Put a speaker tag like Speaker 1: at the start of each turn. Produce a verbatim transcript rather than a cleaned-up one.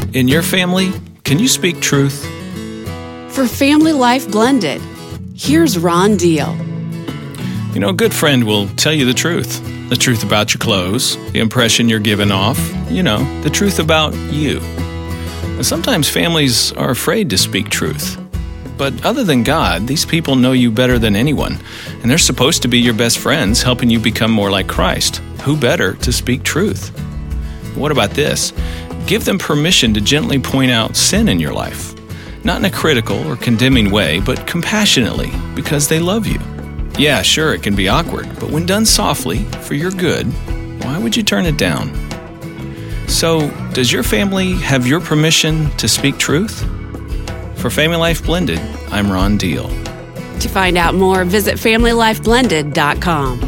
Speaker 1: In your family, can you speak truth?
Speaker 2: For Family Life Blended, here's Ron Deal.
Speaker 1: You know, a good friend will tell you the truth. The truth about your clothes, the impression you're giving off, you know, the truth about you. And sometimes families are afraid to speak truth. But other than God, these people know you better than anyone, and they're supposed to be your best friends, helping you become more like Christ. Who better to speak truth? What about this? Give them permission to gently point out sin in your life. Not in a critical or condemning way, but compassionately, because they love you. Yeah, sure, it can be awkward, but when done softly, for your good, why would you turn it down? So, does your family have your permission to speak truth? For Family Life Blended, I'm Ron Deal.
Speaker 2: To find out more, visit family life blended dot com.